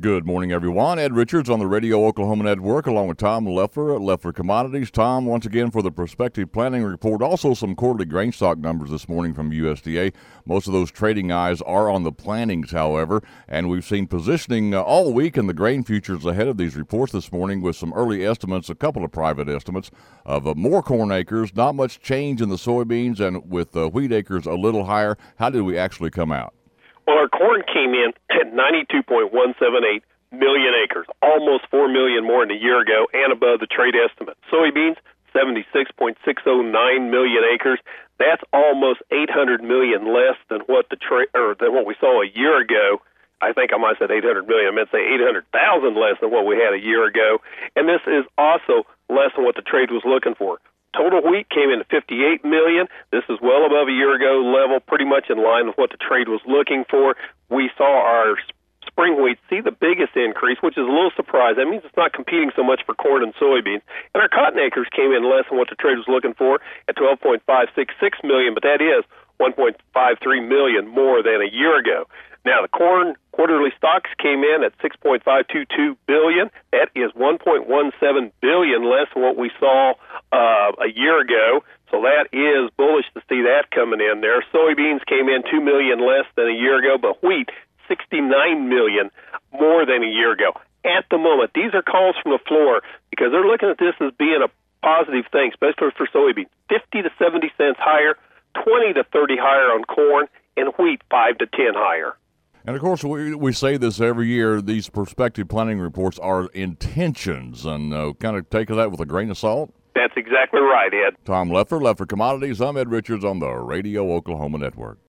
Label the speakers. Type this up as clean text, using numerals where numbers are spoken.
Speaker 1: Good morning, everyone. Ed Richards on the Radio Oklahoma Network, along with Tom Leffler at Leffler Commodities. Tom, once again, for the prospective planning report. Also, some quarterly grain stock numbers this morning from USDA. Most of those trading eyes are on the plantings, however, and we've seen positioning all week in the grain futures ahead of these reports this morning with some early estimates, a couple of private estimates of more corn acres, not much change in the soybeans, and with wheat acres a little higher. How did we actually come out?
Speaker 2: Well, our corn came in at 92.178 million acres, almost 4 million more than a year ago and above the trade estimate. Soybeans, 76.609 million acres. That's almost 800 million less than what than what we saw a year ago. I think I might have said 800 million. I meant to say 800,000 less than what we had a year ago. And this is also less than what the trade was looking for. Total wheat came in at 58 million. This is well above a year ago level, pretty much in line with what the trade was looking for. We saw our spring wheat see the biggest increase, which is a little surprise. That means it's not competing so much for corn and soybeans. And our cotton acres came in less than what the trade was looking for at 12.566 million, but that is 1.53 million more than a year ago. Now, the corn quarterly stocks came in at 6.522 billion. That is 1.17 billion less than what we saw a year ago. So that is bullish to see that coming in there. Soybeans came in 2 million less than a year ago, but wheat 69 million more than a year ago. At the moment, these are calls from the floor because they're looking at this as being a positive thing, especially for soybeans. 50 to 70 cents higher, 20 to 30 higher on corn, and wheat 5 to 10 higher.
Speaker 1: And, of course, we say this every year. These prospective planning reports are intentions, and kind of take that with a grain of salt.
Speaker 2: That's exactly right, Ed.
Speaker 1: Tom Leffler, Leffler Commodities. I'm Ed Richards on the Radio Oklahoma Network.